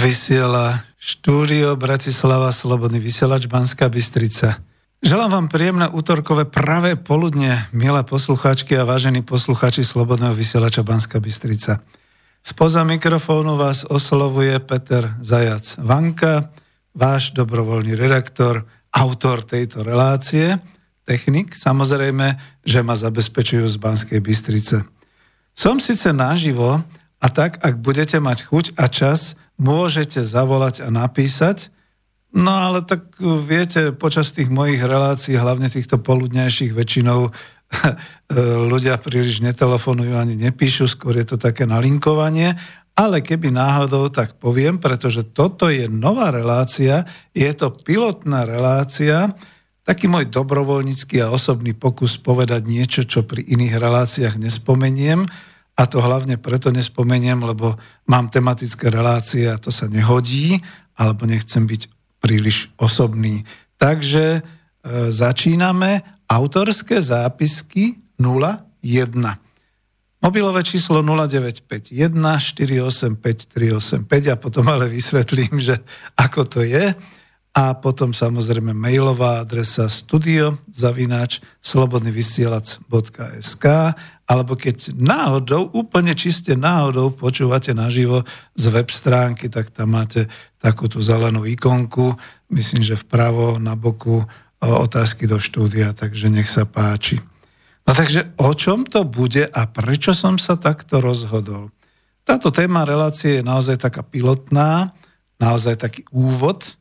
Vysiela štúdio Bratislava, Slobodný vysielač Banská Bystrica. Želám vám príjemné útorkové pravé poludne, milé poslucháčky a vážení poslucháči Slobodného vysielača Banská Bystrica. Spoza mikrofónu vás oslovuje Peter Zajac Vanka, váš dobrovoľný redaktor, autor tejto relácie, technik, samozrejme, že ma zabezpečujú z Banskej Bystrice. Som síce naživo, a tak, ak budete mať chuť a čas, môžete zavolať a napísať. No ale tak viete, počas tých mojich relácií, hlavne týchto poludňajších, väčšinou ľudia príliš netelefonujú ani nepíšu, skôr je to také nalinkovanie. Ale keby náhodou, tak poviem, pretože toto je nová relácia, je to pilotná relácia, taký môj dobrovoľnícky a osobný pokus povedať niečo, čo pri iných reláciách nespomeniem. A to hlavne preto nespomeniem, lebo mám tematické relácie a to sa nehodí, alebo nechcem byť príliš osobný. Takže začíname autorské zápisky 01. Mobilové číslo 0951 485 385 a potom ale vysvetlím, že ako to je. A potom samozrejme mailová adresa studio@slobodnyvysielac.sk alebo keď náhodou, úplne čiste náhodou počúvate naživo z web stránky, tak tam máte takúto zelenú ikonku, myslím, že vpravo na boku otázky do štúdia, takže nech sa páči. No takže o čom to bude a prečo som sa takto rozhodol? Táto téma relácie je naozaj taká pilotná, naozaj taký úvod,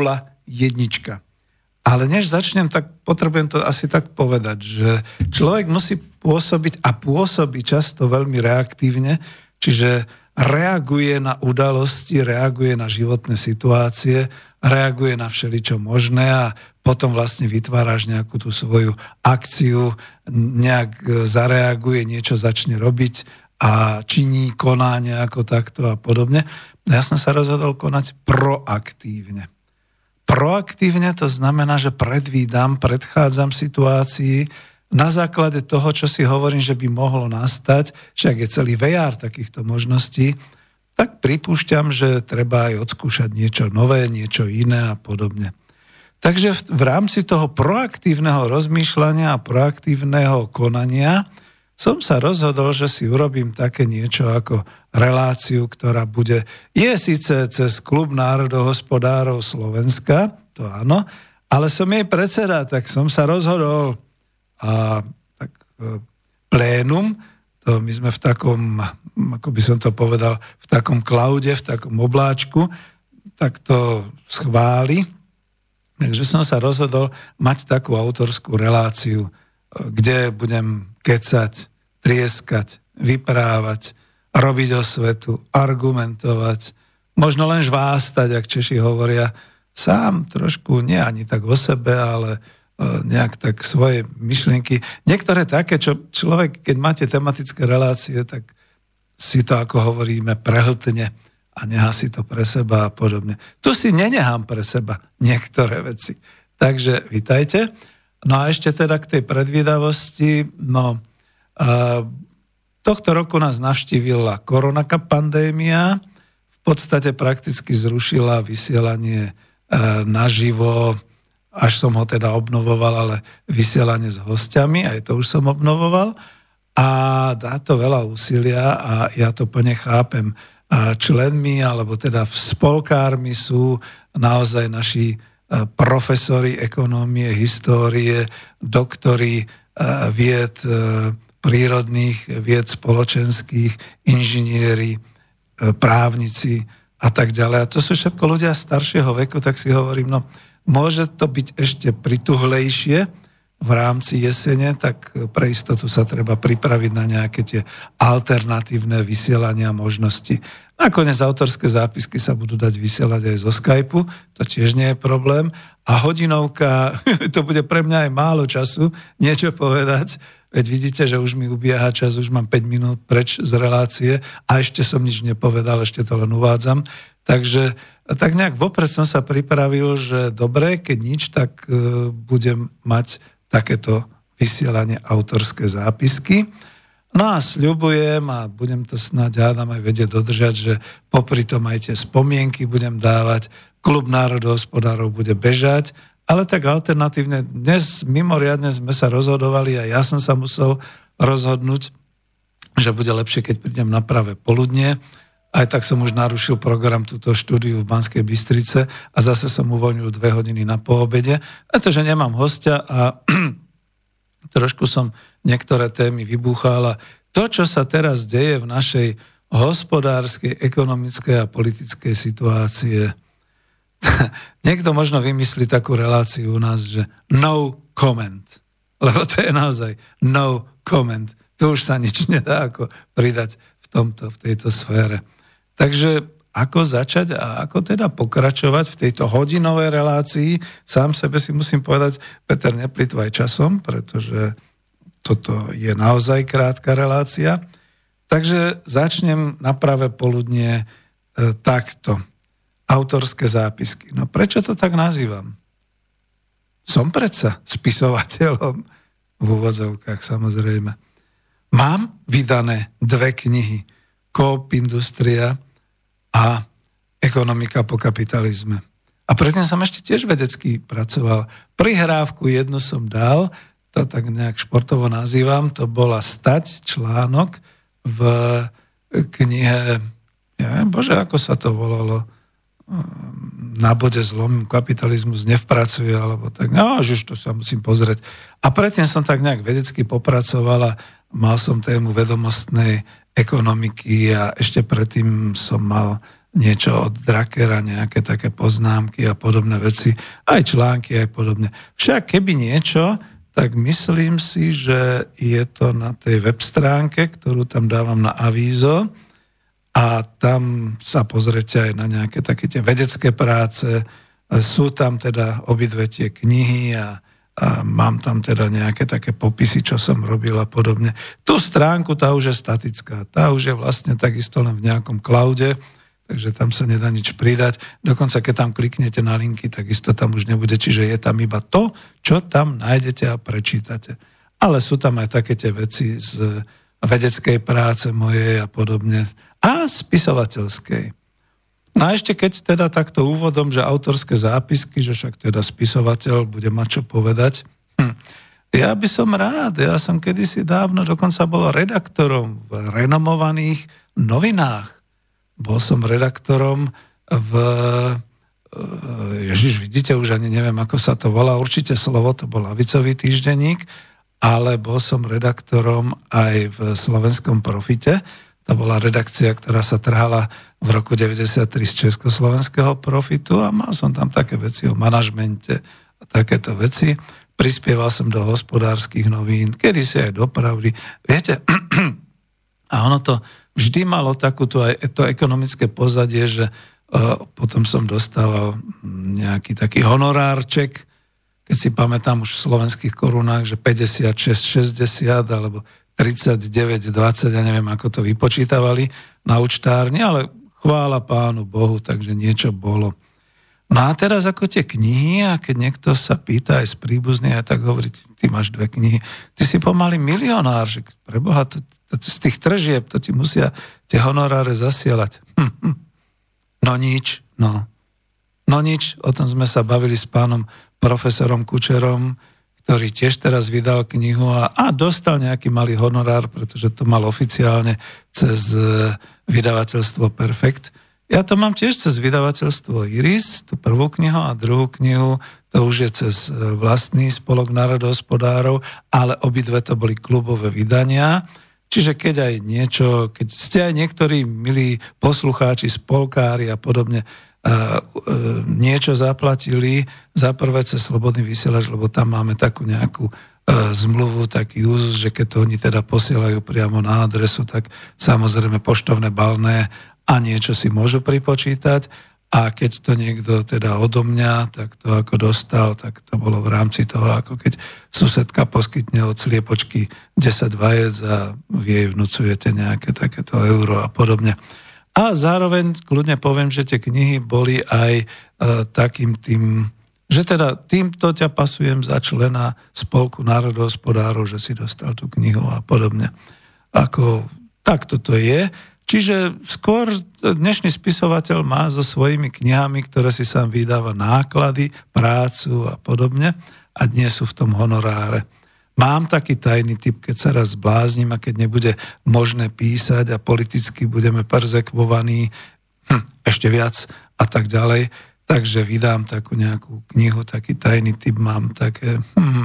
0,1. Ale než začnem, tak potrebujem to asi tak povedať, že človek musí pôsobiť a pôsobí často veľmi reaktívne, čiže reaguje na udalosti, reaguje na životné situácie, reaguje na všeličo možné a potom vlastne vytváraš nejakú tú svoju akciu, nejak zareaguje, niečo začne robiť a činí, koná nejako takto a podobne. Ja som sa rozhodol konať proaktívne. Proaktívne to znamená, že predchádzam situácii na základe toho, čo si hovorím, že by mohlo nastať, však je celý VR takýchto možností, tak pripúšťam, že treba aj odskúšať niečo nové, niečo iné a podobne. Takže v rámci toho proaktívneho rozmýšľania a proaktívneho konania som sa rozhodol, že si urobím také niečo ako reláciu, ktorá je síce cez Klub národohospodárov Slovenska, to áno, ale som jej predseda, tak som sa rozhodol a tak plénum, to my sme v takom, ako by som to povedal, v takom klaude, v takom obláčku, tak to schváli. Takže som sa rozhodol mať takú autorskú reláciu, kde budem kecať, trieskať, vyprávať, robiť osvetu, argumentovať, možno len žvástať, ak Češi hovoria, sám trošku, nie ani tak o sebe, ale nejak tak svoje myšlienky. Niektoré také, čo človek, keď máte tematické relácie, tak si to, ako hovoríme, prehltne a nechá si to pre seba a podobne. Tu si nenechám pre seba niektoré veci. Takže vitajte. No a ešte teda k tej predvídavosti, tohto roku nás navštívila koronapandémia, v podstate prakticky zrušila vysielanie naživo, až som ho teda obnovoval, ale vysielanie s hostiami, aj to už som obnovoval a dá to veľa úsilia a ja to plne chápem. A členmi, alebo teda spolkármi sú naozaj naši profesori ekonómie, histórie, doktori vied prírodných, vied spoločenských, inžinieri, právnici a tak ďalej. A to sú všetko ľudia staršieho veku, tak si hovorím, môže to byť ešte prituhlejšie v rámci jesene, tak pre istotu sa treba pripraviť na nejaké tie alternatívne vysielania možnosti. Nakoniec autorské zápisky sa budú dať vysielať aj zo Skypeu, to tiež nie je problém. A hodinovka, to bude pre mňa aj málo času niečo povedať, veď vidíte, že už mi ubieha čas, už mám 5 minút preč z relácie a ešte som nič nepovedal, ešte to len uvádzam. Takže tak nejak vopred som sa pripravil, že dobre, keď nič, tak budem mať takéto vysielanie autorské zápisky. No a sľubujem a budem to snáď Adam aj vedieť dodržať, že popri tom aj tie spomienky budem dávať, Klub národohospodárov bude bežať, ale tak alternatívne. Dnes mimoriadne sme sa rozhodovali a ja som sa musel rozhodnúť, že bude lepšie, keď prídem na pravé poludnie. Aj tak som už narušil program túto štúdiu v Banskej Bystrice a zase som uvoľnil 2 hodiny na poobede, pretože nemám hostia a trošku som niektoré témy vybúchal. A to, čo sa teraz deje v našej hospodárskej, ekonomickej a politickej situácie, niekto možno vymyslí takú reláciu u nás, že no comment, lebo to je naozaj no comment. Tu už sa nič nedá ako pridať v tejto sfére. Takže ako začať a ako teda pokračovať v tejto hodinovej relácii? Sám sebe si musím povedať, Peter, neplýtvaj časom, pretože toto je naozaj krátka relácia. Takže začnem na pravé poludnie takto. Autorské zápisky. No prečo to tak nazývam? Som predsa spisovateľom, v úvodzovkách samozrejme. Mám vydané 2 knihy. Coop Industria a Ekonomika po kapitalizme. A predtým som ešte tiež vedecky pracoval. Prihrávku jednu som dal, to tak nejak športovo nazývam, to bola stať článok v knihe, bože, ako sa to volalo, Na bode zlom kapitalizmus nevpracuje, alebo tak, to sa musím pozrieť. A predtým som tak nejak vedecky popracoval a mal som tému vedomostnej ekonomiky a ešte predtým som mal niečo od Drakera, nejaké také poznámky a podobné veci, aj články, aj podobne. Však keby niečo, tak myslím si, že je to na tej web stránke, ktorú tam dávam na avízo a tam sa pozrite aj na nejaké také tie vedecké práce. Sú tam teda obidve tie knihy a mám tam teda nejaké také popisy, čo som robil a podobne. Tú stránku, tá už je statická, tá už je vlastne takisto len v nejakom cloude, takže tam sa nedá nič pridať. Dokonca, keď tam kliknete na linky, takisto tam už nebude, čiže je tam iba to, čo tam nájdete a prečítate. Ale sú tam aj také tie veci z vedeckej práce mojej a podobne a spisovateľskej. No a ešte keď teda takto úvodom, že autorské zápisky, že však teda spisovateľ bude mať čo povedať. Ja by som rád, ja som kedysi dávno dokonca bol redaktorom v renomovaných novinách. Bol som redaktorom v... Ježiš, vidíte, už ani neviem, ako sa to volá. Určite Slovo, to bol ľavicový týždenník, ale bol som redaktorom aj v Slovenskom Profite. To bola redakcia, ktorá sa trhala v roku 93 z Československého Profitu a mal som tam také veci o manažmente a takéto veci. Prispieval som do Hospodárskych novín, kedysi aj do Pravdy. Viete, a ono to vždy malo takúto aj to ekonomické pozadie, že potom som dostával nejaký taký honorárček, keď si pamätám už v slovenských korunách, že 56, 60 alebo 39, 20, ja neviem, ako to vypočítavali na účtárni, ale chvála Pánu Bohu, takže niečo bolo. No a teraz ako tie knihy, a keď niekto sa pýta aj z príbuzných, a tak hovorí, ty máš 2 knihy, ty si pomaly milionár, že preboha, to z tých tržieb, to ti musia tie honoráre zasielať. No nič, No nič, o tom sme sa bavili s pánom profesorom Kučerom, ktorý tiež teraz vydal knihu a dostal nejaký malý honorár, pretože to mal oficiálne cez vydavateľstvo Perfekt. Ja to mám tiež cez vydavateľstvo Iris, tú prvú knihu a druhú knihu, to už je cez vlastný spolok národohospodárov, ale obidve to boli klubové vydania. Čiže keď aj niečo, keď ste aj niektorí milí poslucháči, spolkári a podobne, niečo zaplatili za prvé cez Slobodný vysielač, lebo tam máme takú nejakú zmluvu, taký úzus, že keď to oni teda posielajú priamo na adresu, tak samozrejme poštovné balné a niečo si môžu pripočítať a keď to niekto teda odo mňa, tak to ako dostal, tak to bolo v rámci toho, ako keď susedka poskytne od sliepočky 10 vajec a vy jej vnúcujete nejaké takéto euro a podobne. A zároveň kľudne poviem, že tie knihy boli aj takým tým, že teda týmto ťa pasujem za člena Spolku národohospodárov, že si dostal tú knihu a podobne. ako takto to je. Čiže skôr dnešný spisovateľ má so svojimi knihami, ktoré si sám vydáva náklady, prácu a podobne a nie sú v tom honoráre. Mám taký tajný tip, keď sa raz zbláznim a keď nebude možné písať a politicky budeme perzekvovaní ešte viac a tak ďalej, takže vydám takú nejakú knihu, taký tajný tip mám, také,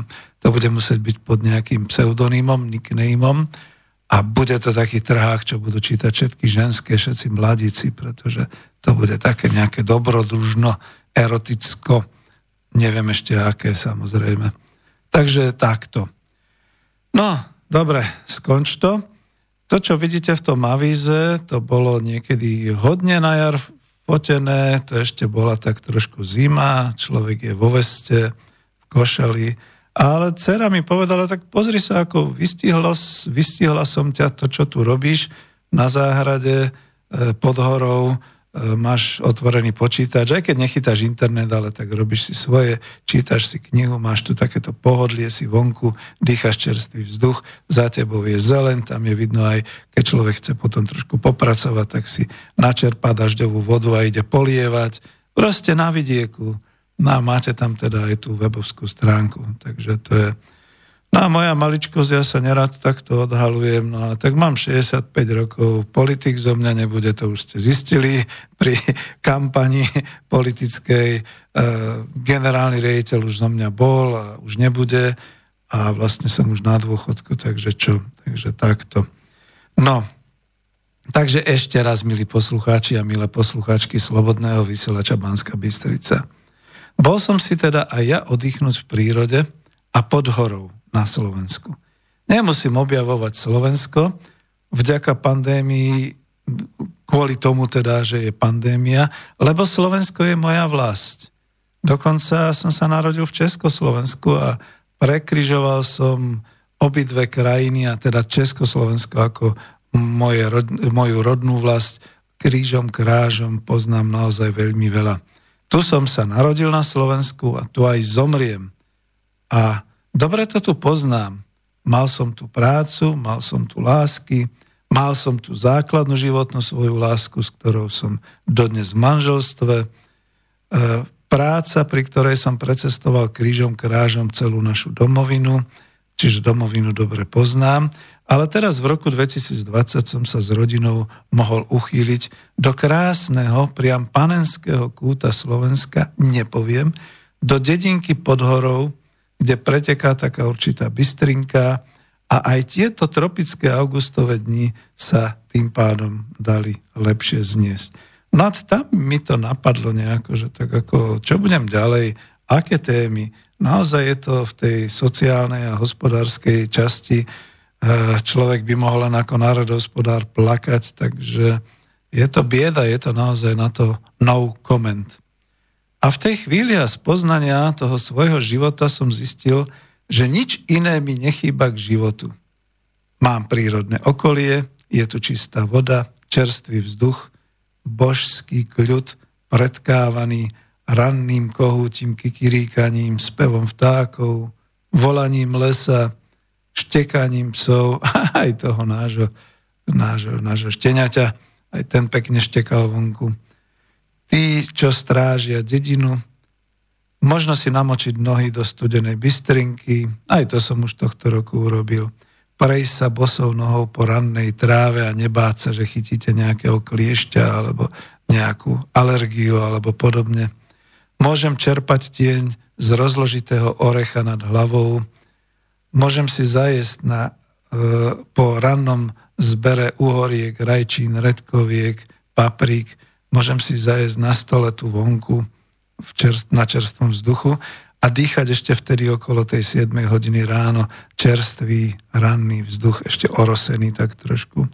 to bude musieť byť pod nejakým pseudonymom, nicknameom, a bude to taký trhák, čo budú čítať všetky ženské, všetci mladíci, pretože to bude také nejaké dobrodružno, eroticko, neviem ešte aké, samozrejme. Takže takto. No, dobre, skonč to. To, čo vidíte v tom avíze, to bolo niekedy hodne na jar fotené, to ešte bola tak trošku zima, človek je vo veste, v košeli. Ale dcera mi povedala, tak pozri sa, ako vystihla som ťa to, čo tu robíš na záhrade pod horou, máš otvorený počítač, aj keď nechytáš internet, ale tak robíš si svoje, čítaš si knihu, máš tu takéto pohodlie, si vonku, dýchaš čerstvý vzduch, za tebou je zelen, tam je vidno aj, keď človek chce potom trošku popracovať, tak si načerpá dažďovú vodu a ide polievať, proste na vidieku. No a máte tam teda aj tú webovskú stránku, takže to je... No a moja maličkosť, ja sa nerad takto odhalujem, no a tak mám 65 rokov, politik zo mňa nebude, to už ste zistili pri kampani politickej, generálny riaditeľ už zo mňa bol a už nebude a vlastne som už na dôchodku, takže čo, takže takto. No, takže ešte raz, milí poslucháči a milé poslucháčky Slobodného vysielača Banská Bystrica. Bol som si teda aj ja oddychnúť v prírode a pod horou na Slovensku. Nemusím objavovať Slovensko, vďaka pandémii, kvôli tomu teda, že je pandémia, lebo Slovensko je moja vlast. Dokonca som sa narodil v Československu a prekryžoval som obidve krajiny, a teda Československo ako moju rodnú vlast, krížom, krážom poznám naozaj veľmi veľa. Tu som sa narodil na Slovensku a tu aj zomriem. A dobre to tu poznám. Mal som tu prácu, mal som tu lásky, mal som tu základnú životnú svoju lásku, s ktorou som dodnes v manželstve. Práca, pri ktorej som precestoval krížom, krážom celú našu domovinu, čiže domovinu dobre poznám. Ale teraz v roku 2020 som sa s rodinou mohol uchýliť do krásneho, priam panenského kúta Slovenska, nepoviem, do dedinky pod horou, kde preteká taká určitá bystrinka a aj tieto tropické augustové dni sa tým pádom dali lepšie zniesť. No a tam mi to napadlo nejako, že tak ako, čo budem ďalej, aké témy. Naozaj je to v tej sociálnej a hospodárskej časti, človek by mohol len ako národohospodár plakať, takže je to bieda, je to naozaj na to no comment. A v tej chvíli a z poznania toho svojho života som zistil, že nič iné mi nechýba k životu. Mám prírodné okolie, je tu čistá voda, čerstvý vzduch, božský kľud, predkávaný ranným kohútim, kikiríkaním, spevom vtákov, volaním lesa, štekaním psov, aj toho nášho šteniaťa, aj ten pekne štekal vonku. Tí, čo strážia dedinu, možno si namočiť nohy do studenej bystrinky, aj to som už tohto roku urobil, prejsť sa bosou nohou po rannej tráve a nebáť sa, že chytíte nejakého kliešťa alebo nejakú alergiu alebo podobne. Môžem čerpať tieň z rozložitého orecha nad hlavou, môžem si zajesť po rannom zbere uhoriek, rajčín, redkoviek, paprík, môžem si zajesť na stole tu vonku na čerstvom vzduchu a dýchať ešte vtedy okolo tej 7 hodiny ráno čerstvý ranný vzduch, ešte orosený tak trošku.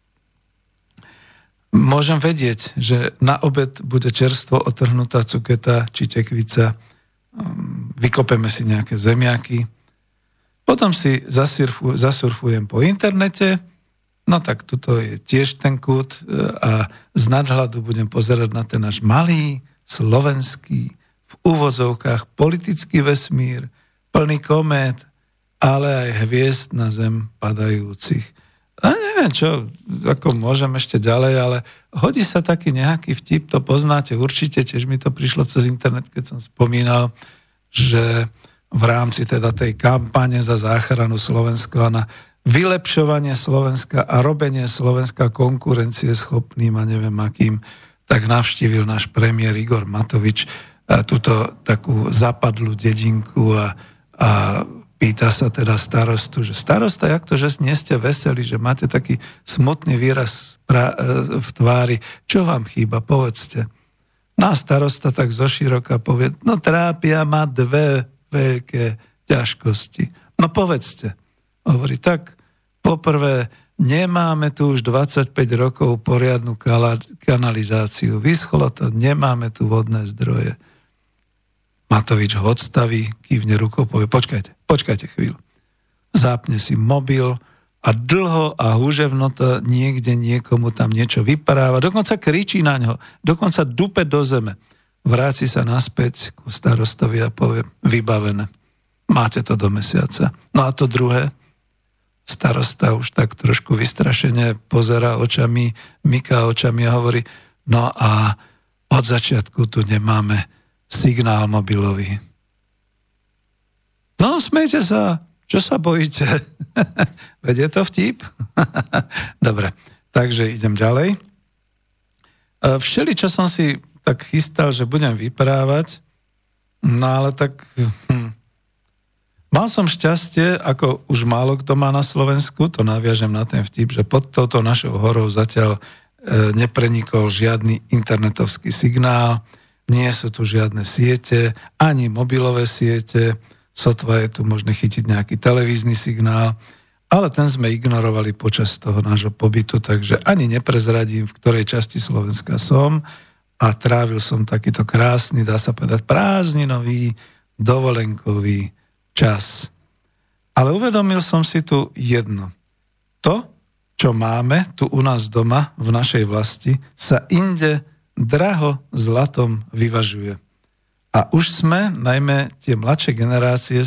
Môžem vedieť, že na obed bude čerstvo otrhnutá cuketa či tekvica, vykopeme si nejaké zemiaky, potom si zasurfujem po internete, no tak tuto je tiež ten kút a z nadhľadu budem pozerať na ten náš malý, slovenský, v úvozovkách politický vesmír, plný komét, ale aj hviezd na zem padajúcich. A neviem čo, ako môžem ešte ďalej, ale hodí sa taký nejaký vtip, to poznáte určite, tiež mi to prišlo cez internet, keď som spomínal, že v rámci teda tej kampane za záchranu Slovenska na vylepšovanie Slovenska a robenie Slovenska konkurencie schopným a neviem akým, tak navštívil náš premiér Igor Matovič túto takú zapadlú dedinku a pýta sa teda starostu, že starosta, jak to, že nie ste veselí, že máte taký smutný výraz v tvári, čo vám chýba, povedzte. No a starosta tak zoširoka povie, no trápia ma dve veľké ťažkosti. No povedzte. Hovorí, tak poprvé, nemáme tu už 25 rokov poriadnu kanalizáciu. Vyschlo to, nemáme tu vodné zdroje. Matovič ho odstaví, kývne rukou, povie, počkajte chvíľu. Zápne si mobil a dlho a húževno to niekde niekomu tam niečo vypráva, dokonca kričí na ňo, dokonca dupe do zeme. Vráti sa naspäť ku starostovi a povie, vybavené, máte to do mesiaca. No a to druhé, starosta už tak trošku vystrašene pozerá očami, myká očami a hovorí, no a od začiatku tu nemáme signál mobilový. No, smejte sa, čo sa bojíte? Veď je to vtip? Dobre, takže idem ďalej. Všeli, čo som si tak chystal, že budem vyprávať, no ale tak mal som šťastie, ako už málo kto má na Slovensku, to naviažem na ten vtip, že pod touto našou horou zatiaľ neprenikol žiadny internetovský signál, nie sú tu žiadne siete, ani mobilové siete, sotva je tu možné chytiť nejaký televízny signál, ale ten sme ignorovali počas toho nášho pobytu, takže ani neprezradím, v ktorej časti Slovenska som a trávil som takýto krásny, dá sa povedať, prázdninový, dovolenkový čas. Ale uvedomil som si tu jedno. To, čo máme tu u nás doma, v našej vlasti, sa inde draho zlatom vyvažuje. A už sme, najmä tie mladšie generácie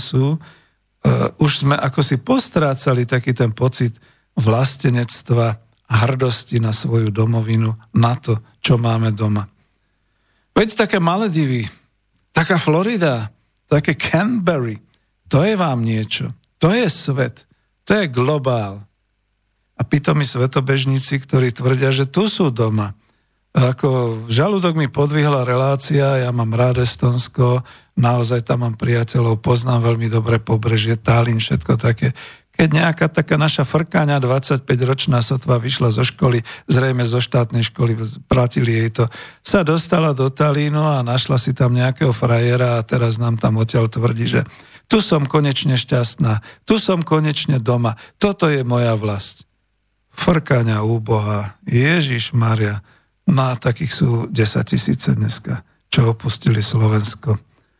už sme ako si postrácali taký ten pocit vlastenectva a hrdosti na svoju domovinu, na to, čo máme doma. Veď také Maledivy, taká Florida, také Canberry, to je vám niečo, to je svet, to je globál. A pitomí svetobežníci, ktorí tvrdia, že tu sú doma. Ako žalúdok mi podvihla relácia, ja mám rád Estonsko, naozaj tam mám priateľov, poznám veľmi dobre pobrežie, Tallinn, všetko také. Keď nejaká taká naša frkáňa, 25-ročná sotva vyšla zo školy, zrejme zo štátnej školy, platili jej to, sa dostala do Tallinnu a našla si tam nejakého frajera a teraz nám tam odtiaľ tvrdí, že tu som konečne šťastná, tu som konečne doma, toto je moja vlast. Frkáňa úboha, Ježiš Maria, no takých sú 10 000 dneska, čo opustili Slovensko.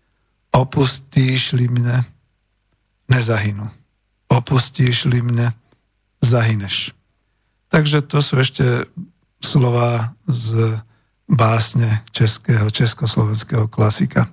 Opustíš-li mne, nezahynú. Opustíš-li mne, zahyneš. Takže to sú ešte slová z básne československého klasika.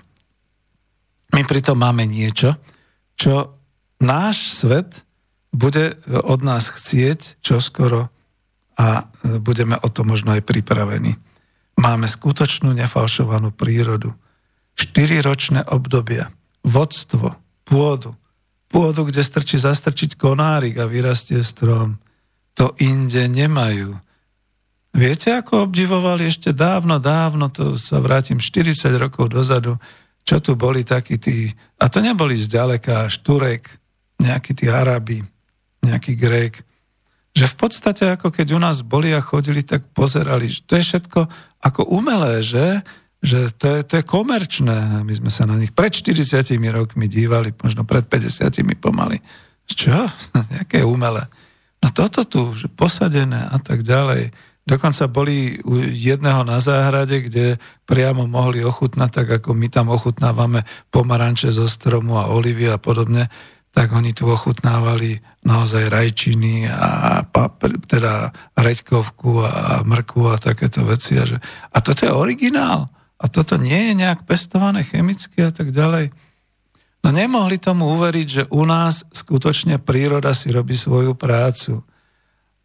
My pritom máme niečo, čo náš svet bude od nás chcieť čoskoro a budeme o to možno aj pripravení. Máme skutočnú nefalšovanú prírodu. 4-ročné obdobia, vodstvo, pôdu, kde zastrčiť konárik a vyrastie strom. To inde nemajú. Viete, ako obdivovali ešte dávno, to sa vrátim 40 rokov dozadu, čo tu boli takí tí, a to neboli zďaleka až Turek, nejakí tí Arabi, nejaký Grék, že v podstate, ako keď u nás boli a chodili, tak pozerali, že to je všetko ako umelé, že to je komerčné. My sme sa na nich pred 40 rokmi dívali, možno pred 50 pomaly. Čo? Jaké umelé? No toto tu, že posadené a tak ďalej. Dokonca boli u jedného na záhrade, kde priamo mohli ochutnať, tak ako my tam ochutnávame pomaranče zo stromu a olivy a podobne, tak oni tu ochutnávali naozaj rajčiny a teda reďkovku a mrkvu a takéto veci. A toto je originál. A toto nie je nejak pestované chemicky a tak ďalej. No nemohli tomu uveriť, že u nás skutočne príroda si robí svoju prácu.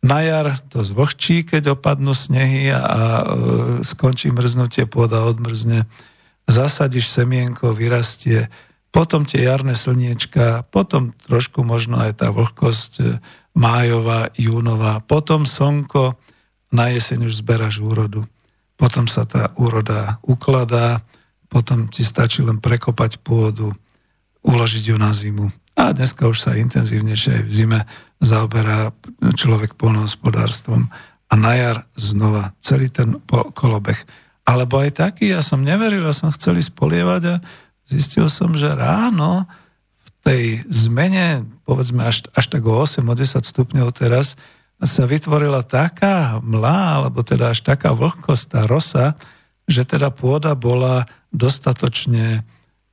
Na jar to zvlhčí, keď opadnú snehy a skončí mrznutie, pôda odmrzne. Zasadíš semienko, vyrastie, potom tie jarné slniečka, potom trošku možno aj tá vlhkosť májová, júnová, potom slnko, na jeseň už zberáš úrodu. Potom sa tá úroda ukladá, potom ti stačí len prekopať pôdu, uložiť ju na zimu. A dneska už sa intenzívnejšie aj v zime zaoberá človek poľnohospodárstvom. A na jar znova celý ten kolobeh. Alebo aj taký, ja som neveril, ja som chcel ísť polievať a zistil som, že ráno v tej zmene, povedzme až tak o 8-10 stupňov teraz, sa vytvorila taká mlá, alebo teda až taká vlhkosť, tá rosa, že teda pôda bola dostatočne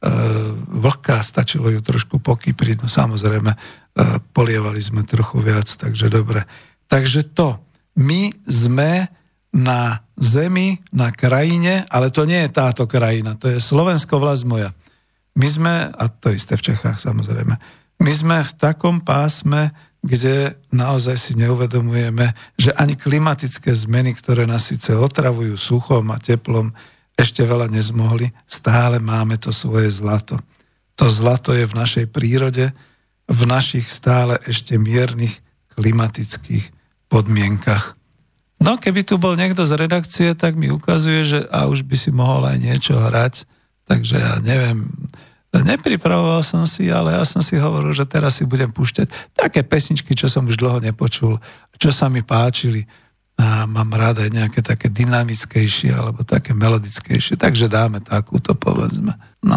vlhká, stačilo ju trošku pokypriť, no samozrejme polievali sme trochu viac, takže dobre. Takže my sme na zemi, na krajine, ale to nie je táto krajina, to je Slovensko, vlast moja. My sme, a to isté v Čechách samozrejme, my sme v takom pásme, kde naozaj si neuvedomujeme, že ani klimatické zmeny, ktoré nás síce otravujú suchom a teplom, ešte veľa nezmohli, stále máme to svoje zlato. To zlato je v našej prírode, v našich stále ešte miernych klimatických podmienkach. No, keby tu bol niekto z redakcie, tak mi ukazuje, že a už by si mohol aj niečo hrať, takže ja neviem, nepripravoval som si, ale ja som si hovoril, že teraz si budem púšťať také pesničky, čo som už dlho nepočul, čo sa mi páčili. A mám rád aj nejaké také dynamickejšie alebo také melodickejšie, takže dáme takúto, povedzme. No.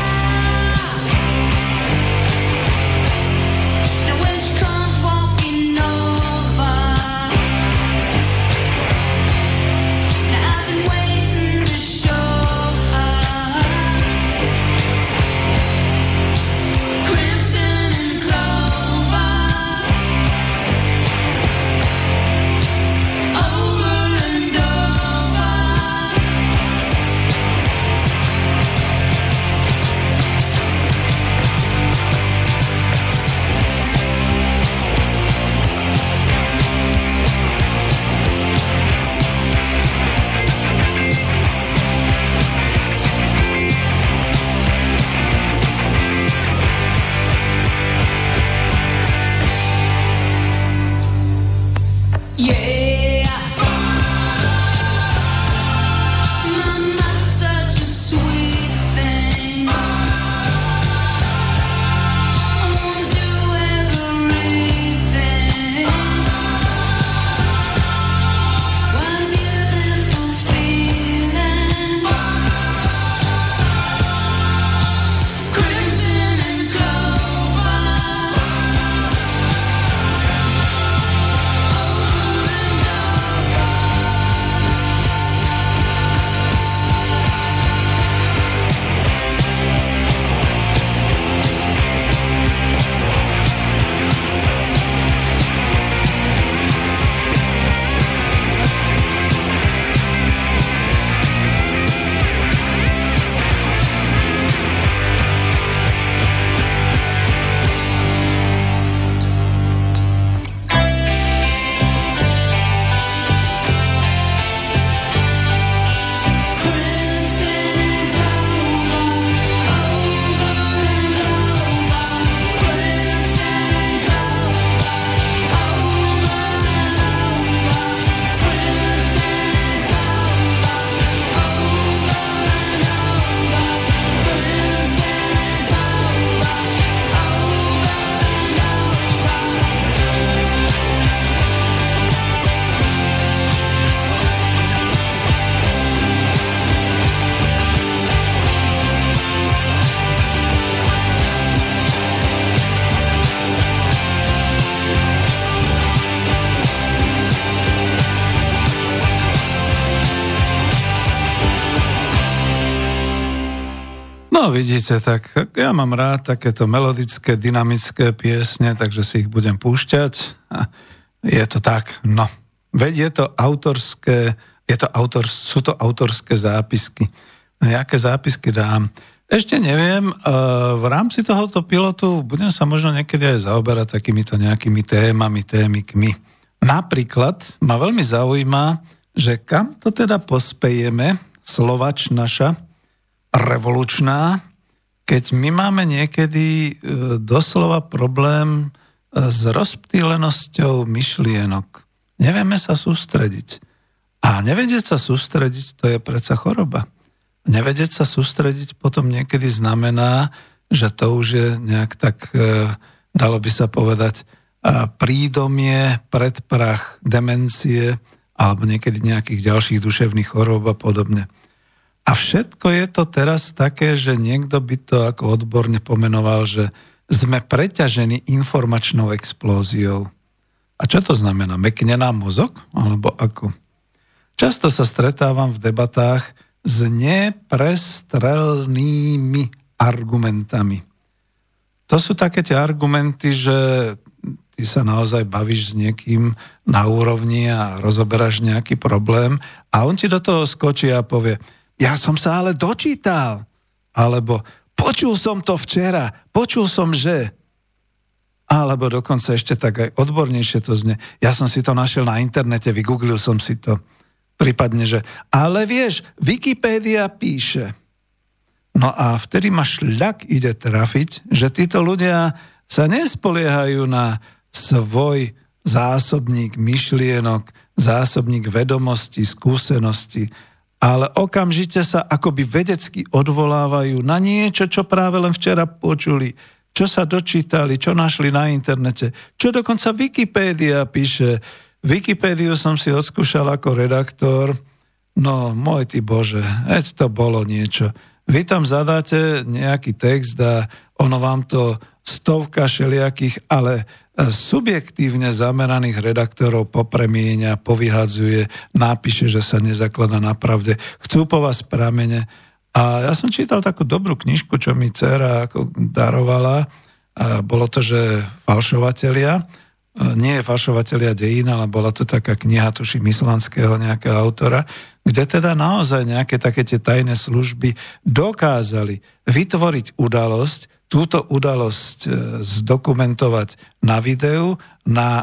Now when she comes walking No vidíte, tak ja mám rád takéto melodické, dynamické piesne, takže si ich budem púšťať. A je to tak, no. Veď je to autorské, sú to autorské zápisky. Jaké zápisky dám? Ešte neviem, v rámci tohoto pilotu budem sa možno niekedy aj zaoberať takýmito nejakými témikmi. Napríklad ma veľmi zaujíma, že kam to teda pospejeme, Slovač naša, revolučná, keď my máme niekedy doslova problém s rozptýlenosťou myšlienok. Nevieme sa sústrediť. A nevedieť sa sústrediť, to je predsa choroba. Nevedieť sa sústrediť potom niekedy znamená, že to už je nejak tak, dalo by sa povedať, prídomie, predprach, demencie, alebo niekedy nejakých ďalších duševných chorôb a podobne. A všetko je to teraz také, že niekto by to ako odborne pomenoval, že sme preťažení informačnou explóziou. A čo to znamená? Mekne nám mozog? Alebo ako? Často sa stretávam v debatách s neprestrelnými argumentami. To sú také tie argumenty, že ty sa naozaj bavíš s niekým na úrovni a rozoberáš nejaký problém a on ti do toho skočí a povie: ja som sa ale dočítal. Alebo počul som to včera, počul som, že. Alebo dokonca ešte tak aj odbornejšie to znie. Ja som si to našiel na internete, vygooglil som si to. Prípadne, že ale vieš, Wikipédia píše. No a vtedy ma šľak ide trafiť, že títo ľudia sa nespoliehajú na svoj zásobník myšlienok, zásobník vedomostí, skúseností, ale okamžite sa akoby vedecky odvolávajú na niečo, čo práve len včera počuli, čo sa dočítali, čo našli na internete, čo dokonca Wikipédia píše. Wikipédiu som si odskúšal ako redaktor, no môj ty Bože, to bolo niečo. Vy tam zadáte nejaký text a ono vám to stovka všelijakých, ale subjektívne zameraných redaktorov popremieňa, povyhadzuje, napíše, že sa nezakladá na pravde. Chcú po vás pramene. A ja som čítal takú dobrú knižku, čo mi dcera ako darovala. A bolo to, že falšovatelia. Nie je falšovatelia dejín, ale bola to taká kniha, tuším, islandského nejakého autora, kde teda naozaj nejaké také tie tajné služby dokázali vytvoriť udalosť, túto udalosť zdokumentovať na videu, na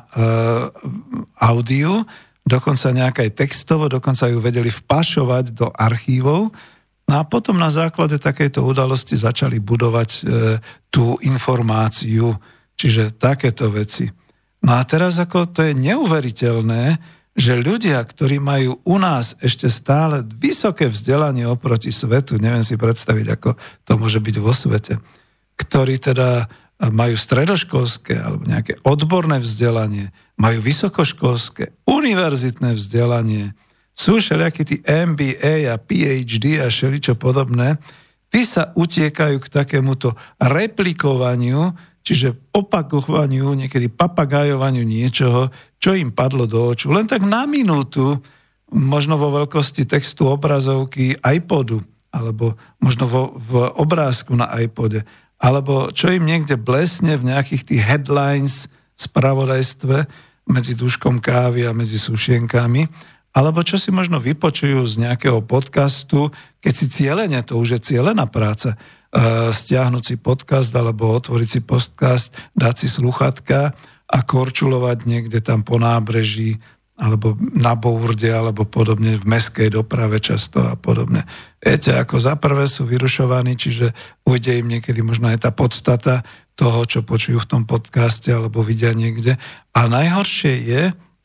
audiu, dokonca nejaká aj textovo, dokonca ju vedeli vpašovať do archívov. No a potom na základe takejto udalosti začali budovať tú informáciu, čiže takéto veci. No a teraz ako to je neuveriteľné, že ľudia, ktorí majú u nás ešte stále vysoké vzdelanie oproti svetu, neviem si predstaviť, ako to môže byť vo svete, ktorí teda majú stredoškolské alebo nejaké odborné vzdelanie, majú vysokoškolské, univerzitné vzdelanie, sú všelijakí tí MBA a PhD a všeličo podobné, tí sa utiekajú k takémuto replikovaniu, čiže opakovaniu, niekedy papagajovaniu niečoho, čo im padlo do očí. Len tak na minútu, možno vo veľkosti textu obrazovky iPodu, alebo možno v obrázku na iPode, alebo čo im niekde blesne v nejakých tých headlines spravodajstve medzi dúškom kávy a medzi sušienkami, alebo čo si možno vypočujú z nejakého podcastu, keď si cieľene, to už je cielená práca, stiahnuť si podcast alebo otvoriť si podcast, dať si sluchatka a korčulovať niekde tam po nábreží alebo na bourde alebo podobne v mestskej doprave často a podobne. Viete, ako za prvé sú vyrušovaní, čiže ujde im niekedy možno aj tá podstata toho, čo počujú v tom podcaste alebo vidia niekde. A najhoršie je,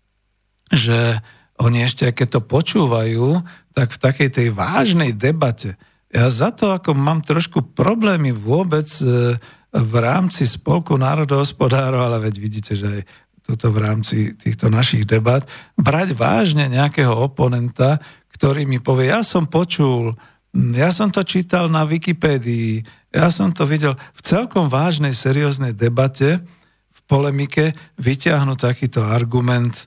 že oni ešte, keď to počúvajú, tak v takej tej vážnej debate. Ja za to, ako mám trošku problémy vôbec v rámci Spolku národohospodárov, ale veď vidíte, že aj toto v rámci týchto našich debat, brať vážne nejakého oponenta, ktorý mi povie, ja som počul, ja som to čítal na Wikipédii, ja som to videl v celkom vážnej, serióznej debate, v polemike, vyťahnu takýto argument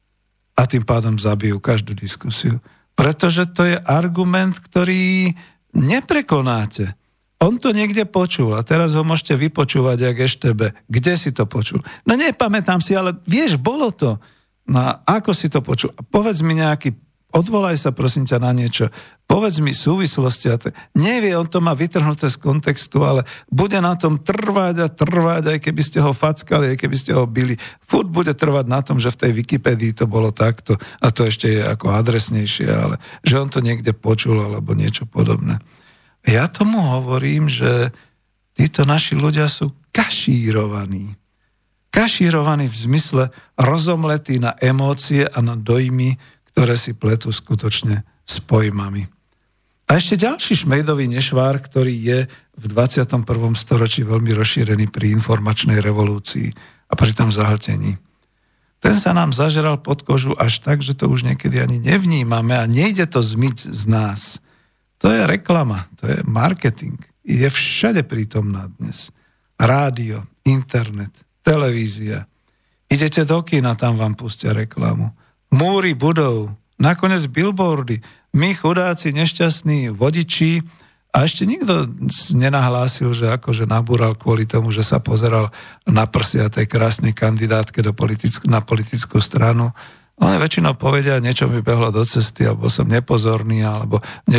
a tým pádom zabijú každú diskusiu. Pretože to je argument, ktorý neprekonáte. On to niekde počul a teraz ho môžete vypočúvať jak eštebe. Kde si to počul? No nepamätám si, ale vieš, bolo to. No a ako si to počul? Povedz mi nejaký, odvolaj sa prosím ťa na niečo. Povedz mi súvislosti. Nevie, on to má vytrhnuté z kontextu, ale bude na tom trvať, aj keby ste ho fackali, aj keby ste ho bili. Furt bude trvať na tom, že v tej Wikipédii to bolo takto a to ešte je ako adresnejšie, ale že on to niekde počul alebo niečo podobné. Ja tomu hovorím, že títo naši ľudia sú kašírovaní. Kašírovaní v zmysle rozomletí na emócie a na dojmy, ktoré si pletú skutočne s pojmami. A ešte ďalší šmejdový nešvár, ktorý je v 21. storočí veľmi rozšírený pri informačnej revolúcii a pri tom zahltení. Ten sa nám zažeral pod kožu až tak, že to už niekedy ani nevnímame a nejde to zmyť z nás. To je reklama, to je marketing. Je všade prítomná dnes. Rádio, internet, televízia. Idete do kina, tam vám pustia reklamu. Múry budov, nakoniec billboardy. My chudáci, nešťastní vodiči a ešte nikto nenahlásil, že akože nabúral kvôli tomu, že sa pozeral na prsia tej krásnej kandidátke na politickú stranu. Oni väčšinou povedia, niečo mi behlo do cesty, alebo som nepozorný, alebo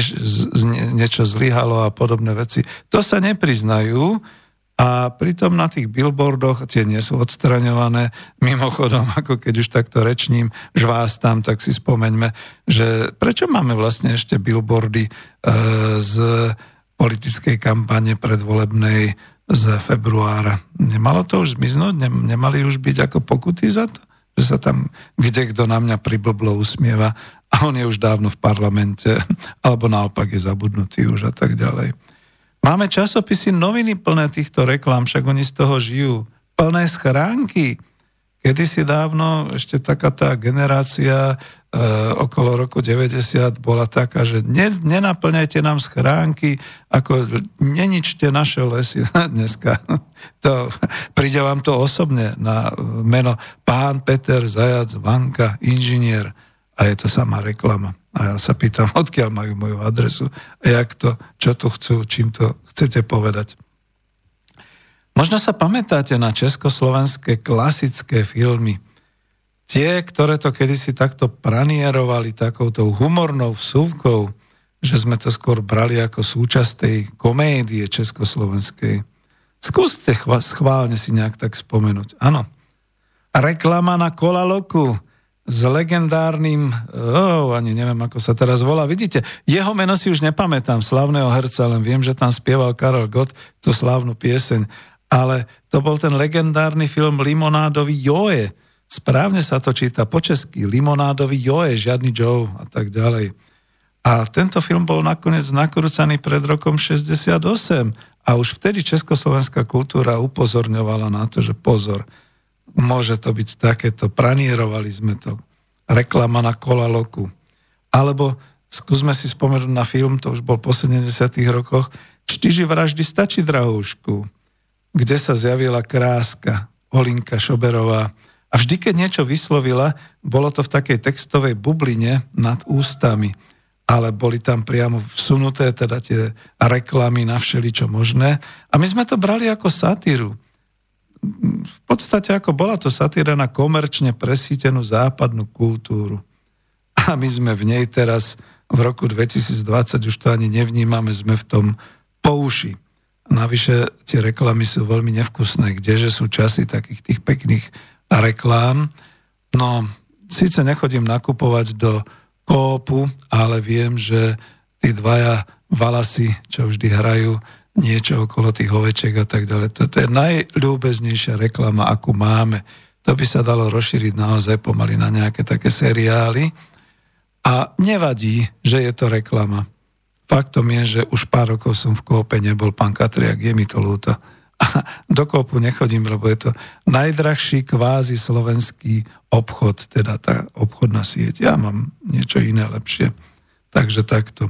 niečo zlyhalo a podobné veci. To sa nepriznajú a pritom na tých billboardoch, tie nie sú odstraňované, mimochodom, ako keď už takto rečním, žvás tam, tak si spomeňme, že prečo máme vlastne ešte billboardy z politickej kampane predvolebnej z februára. Nemalo to už zmiznúť? Nemali už byť ako pokuty za to? Že sa tam kto na mňa priblblo usmieva a on je už dávno v parlamente, alebo naopak je zabudnutý už a tak ďalej. Máme časopisy, noviny plné týchto reklám, však oni z toho žijú. Plné schránky. Kedysi dávno ešte taká tá generácia okolo roku 90 bola taká, že nenaplňajte nám schránky, ako neničte naše lesy. Dneska to, príde vám to osobne na meno pán Peter Zajac Vanka, inžinier, a je to samá reklama. A ja sa pýtam, odkiaľ majú moju adresu a jak to, čo tu chcú, čím to chcete povedať. Možno sa pamätáte na československé klasické filmy. Tie, ktoré to kedysi takto pranierovali takouto humornou vsúvkou, že sme to skôr brali ako súčasť tej komédie československej. Skúste schválne si nejak tak spomenúť. Áno. Reklama na Cola Loku s legendárnym, ani neviem, ako sa teraz volá. Vidíte, jeho meno si už nepamätám, slávneho herca, len viem, že tam spieval Karel Gott tú slávnu pieseň. Ale to bol ten legendárny film Limonádový Joe. Správne sa to číta po česky. Limonádový Joe, žiadny Joe a tak ďalej. A tento film bol nakoniec nakrúcaný pred rokom 68 a už vtedy československá kultúra upozorňovala na to, že pozor, môže to byť takéto, pranierovali sme to. Reklama na Cola Loku. Alebo skúsme si spomenúť na film, to už bol po 70. rokoch, Čtyři vraždy stačí drahoušku, kde sa zjavila kráska Olinka Šoberová. A vždy, keď niečo vyslovila, bolo to v takej textovej bubline nad ústami, ale boli tam priamo vsunuté teda tie reklamy na všeličo možné. A my sme to brali ako satíru. V podstate ako bola to satíra na komerčne presítenú západnú kultúru. A my sme v nej teraz v roku 2020, už to ani nevnímame, sme v tom po uši. Navyše tie reklamy sú veľmi nevkusné, kdeže sú časy takých tých pekných reklám. No, síce nechodím nakupovať do Koopu, ale viem, že tí dvaja Valasy, čo vždy hrajú niečo okolo tých ovečiek a tak ďalej, to je najľúbeznejšia reklama, akú máme. To by sa dalo rozšíriť naozaj pomaly na nejaké také seriály. A nevadí, že je to reklama. Faktom je, že už pár rokov som v Koope nebol, pán Katriak, je mi to ľúto. A do Koopu nechodím, lebo je to najdrahší kvázi slovenský obchod, teda tá obchodná sieť. Ja mám niečo iné lepšie. Takže takto.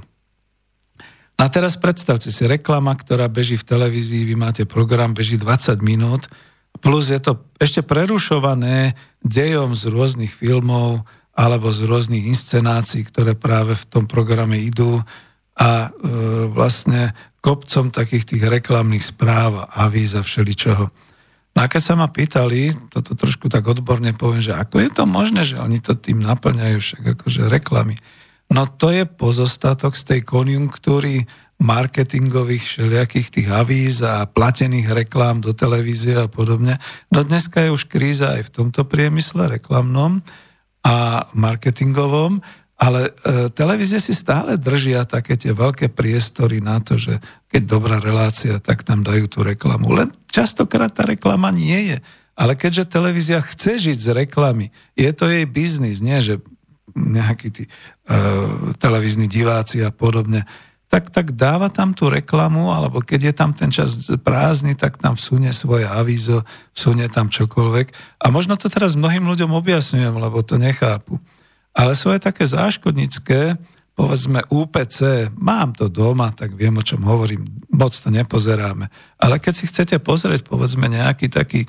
A teraz predstavte si reklama, ktorá beží v televízii, vy máte program, beží 20 minút, plus je to ešte prerušované dejom z rôznych filmov alebo z rôznych inscenácií, ktoré práve v tom programe idú a vlastne kopcom takých tých reklamných správ a avíz a všeličoho. No a keď sa ma pýtali, toto trošku tak odborne poviem, že ako je to možné, že oni to tým naplňajú však akože reklamy. No to je pozostatok z tej konjunktúry marketingových všelijakých tých avíz a platených reklám do televízie a podobne. No dneska je už kríza aj v tomto priemysle reklamnom a marketingovom, ale televízie si stále držia také tie veľké priestory na to, že keď dobrá relácia, tak tam dajú tú reklamu. Len častokrát tá reklama nie je. Ale keďže televízia chce žiť z reklamy, je to jej biznis, nie že nejakí tí televízni diváci a podobne, tak dáva tam tú reklamu, alebo keď je tam ten čas prázdny, tak tam vsunie svoje avízo, vsunie tam čokoľvek. A možno to teraz mnohým ľuďom objasňujem, lebo to nechápu. Ale sú aj také záškodnické, povedzme UPC, mám to doma, tak viem, o čom hovorím, moc to nepozeráme. Ale keď si chcete pozrieť, povedzme, nejaký taký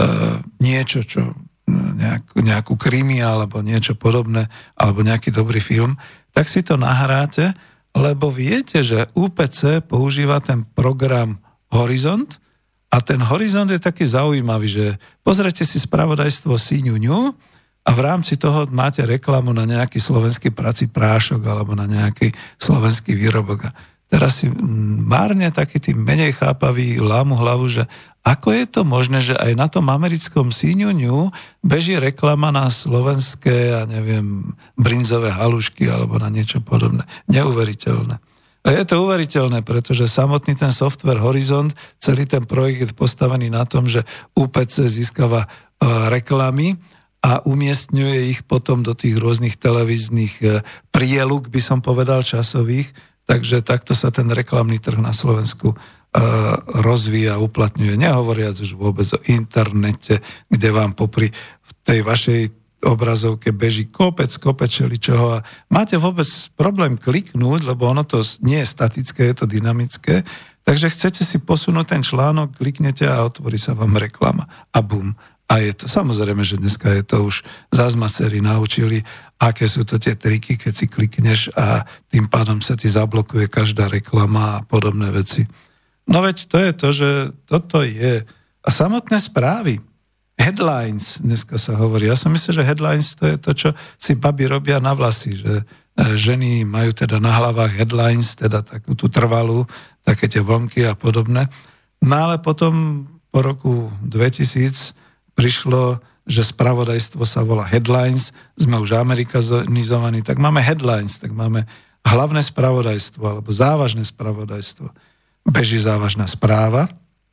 niečo, čo nejakú krimi alebo niečo podobné, alebo nejaký dobrý film, tak si to nahráte, lebo viete, že UPC používa ten program Horizont a ten Horizont je taký zaujímavý, že pozrite si spravodajstvo Síňuňu a v rámci toho máte reklamu na nejaký slovenský prací prášok alebo na nejaký slovenský výrobok. A teraz si márne taký tí menej chápaví lámu hlavu, že ako je to možné, že aj na tom americkom Síňuňu beží reklama na slovenské, ja neviem, brinzové halušky alebo na niečo podobné. Neuveriteľné. A je to uveriteľné, pretože samotný ten software Horizont, celý ten projekt je postavený na tom, že UPC získava reklamy a umiestňuje ich potom do tých rôznych televíznych prieluk, by som povedal, časových. Takže takto sa ten reklamný trh na Slovensku rozvíja, uplatňuje. Nehovoriac už vôbec o internete, kde vám popri v tej vašej obrazovke beží kopec čeličoho a máte vôbec problém kliknúť, lebo ono to nie je statické, je to dynamické. Takže chcete si posunúť ten článok, kliknete a otvorí sa vám reklama. A bum. A je to, samozrejme, že dneska je to už zazmaceri naučili, aké sú to tie triky, keď si klikneš a tým pádom sa ti zablokuje každá reklama a podobné veci. No veď to je to, že toto je. A samotné správy, headlines, dneska sa hovorí. Ja som myslel, že headlines to je to, čo si baby robia na vlasy, že ženy majú teda na hlavách headlines, teda takú tú trvalú, také tie vlnky a podobné. No ale potom po roku 2000 prišlo, že spravodajstvo sa volá headlines, sme už amerikanizovaní, tak máme headlines, tak máme hlavné spravodajstvo alebo závažné spravodajstvo. Beží závažná správa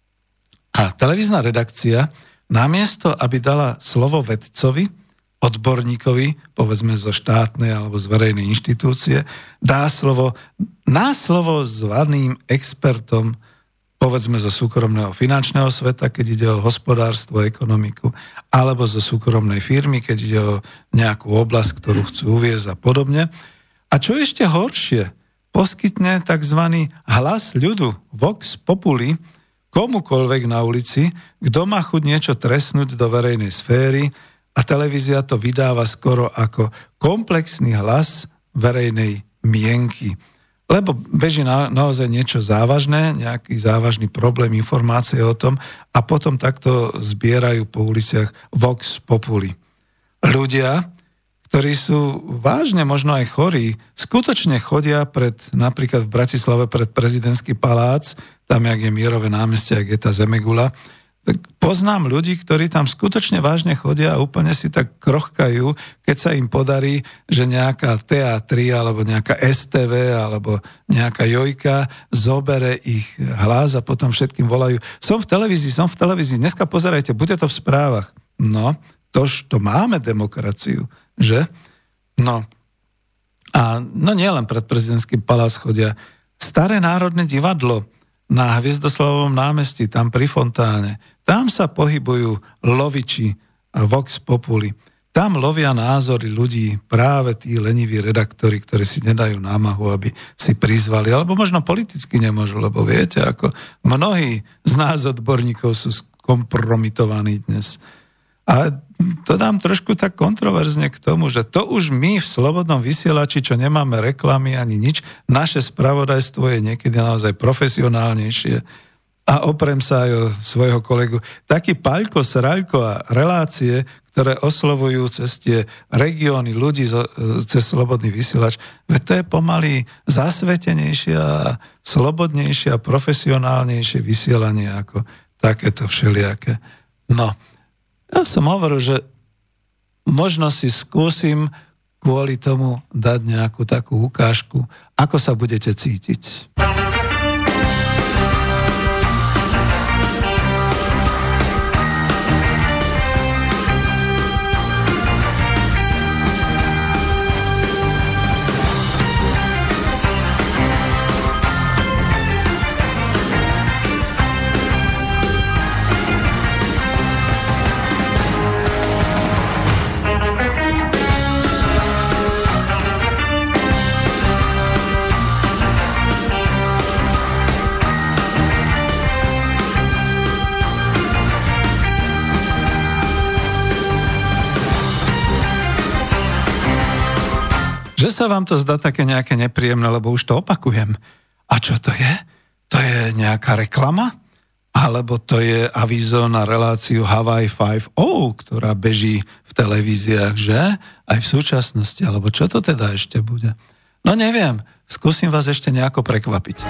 a televízna redakcia namiesto, aby dala slovo vedcovi, odborníkovi, povedzme zo štátnej alebo z verejnej inštitúcie, dá slovo zvaným expertom, povedzme zo súkromného finančného sveta, keď ide o hospodárstvo, ekonomiku, alebo zo súkromnej firmy, keď ide o nejakú oblasť, ktorú chcú uviesť a podobne. A čo ešte horšie, poskytne tzv. Hlas ľudu, vox populi, komukoľvek na ulici, kto má chuť niečo trestnúť do verejnej sféry a televízia to vydáva skoro ako komplexný hlas verejnej mienky. Lebo beží naozaj niečo závažné, nejaký závažný problém, informácie o tom a potom takto zbierajú po uliciach vox populi. Ľudia, ktorí sú vážne možno aj chorí, skutočne chodia napríklad v Bratislave pred prezidentský palác, tam, jak je Mierové námestie, jak je tá Zemegula, tak poznám ľudí, ktorí tam skutočne vážne chodia a úplne si tak krochkajú, keď sa im podarí, že nejaká TA3 alebo nejaká STV alebo nejaká Jojka zobere ich hlas a potom všetkým volajú: som v televízii, dneska pozerajte, bude to v správach. No, to máme demokraciu, že? No, a nie len pred prezidentským palác chodia. Staré národné divadlo na Hviezdoslavovom námestí, tam pri fontáne, tam sa pohybujú loviči vox populi. Tam lovia názory ľudí, práve tí leniví redaktori, ktorí si nedajú námahu, aby si prizvali, alebo možno politicky nemôžu, lebo viete, ako mnohí z nás odborníkov sú skompromitovaní dnes. A to dám trošku tak kontroverzne k tomu, že to už my v Slobodnom vysielači, čo nemáme reklamy ani nič, naše spravodajstvo je niekedy naozaj profesionálnejšie. A oprem sa aj o svojho kolegu. Taký Paľko, Sraľko a relácie, ktoré oslovujú cez tie regióny ľudí cez Slobodný vysielač, veď to je pomaly zasvetenejšie a slobodnejšie a profesionálnejšie vysielanie ako takéto všelijaké. No, ja som hovoril, že možno si skúsim kvôli tomu dať nejakú takú ukážku, ako sa budete cítiť. Že sa vám to zdá také nejaké nepríjemné, lebo už to opakujem. A čo to je? To je nejaká reklama? Alebo to je avízo na reláciu Hawaii 5.0, ktorá beží v televíziách, že? Aj v súčasnosti. Alebo čo to teda ešte bude? No neviem. Skúsim vás ešte nejako prekvapiť.